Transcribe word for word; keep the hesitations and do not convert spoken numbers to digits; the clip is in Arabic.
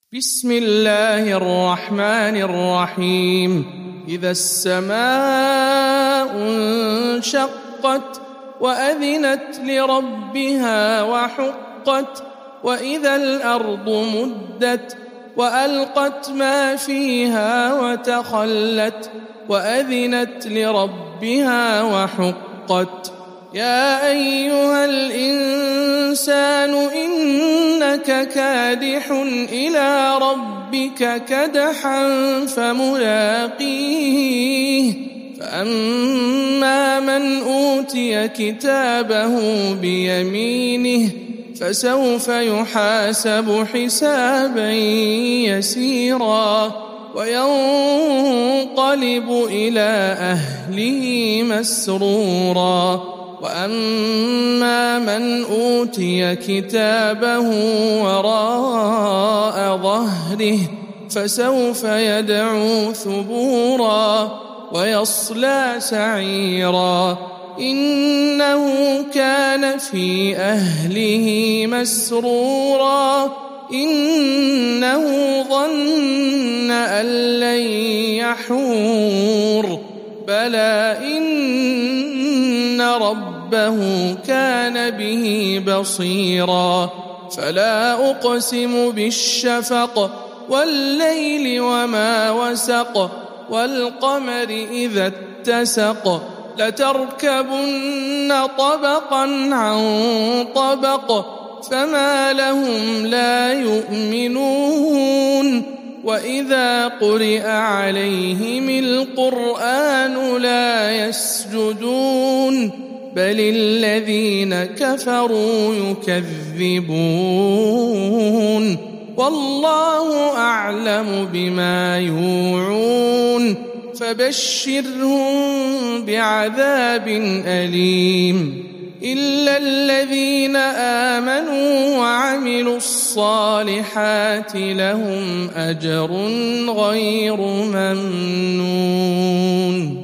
بسم الله الرحمن الرحيم إذا السماء انشقت وأذنت لربها وحقت وإذا الأرض مدت وألقت ما فيها وتخلت وأذنت لربها وحقت يا أيها الإنسان إنك كادح إلى ربك كدحا فملاقيه فأما من أوتي كتابه بيمينه فسوف يحاسب حسابا يسيرا وينقلب إلى أهله مسرورا وأما من أوتي كتابه وراء ظهره فسوف يدعو ثبورا ويصلى سعيرا إنه كان في أهله مسرورا إنه ظن أن لن يحور بلى إن ربه كان به بصيرا فلا أقسم بالشفق والليل وما وسق والقمر إذا اتسق لتركبن طبقا عن طبق فما لهم لا يؤمنون وإذا قرئ عليهم القرآن لا يسجدون بل الذين كفروا يكذبون والله أعلم بما يوعون فبشرهم بعذاب أليم إلا الذين آمنوا وعملوا الصالحات لهم أجر غير ممنون.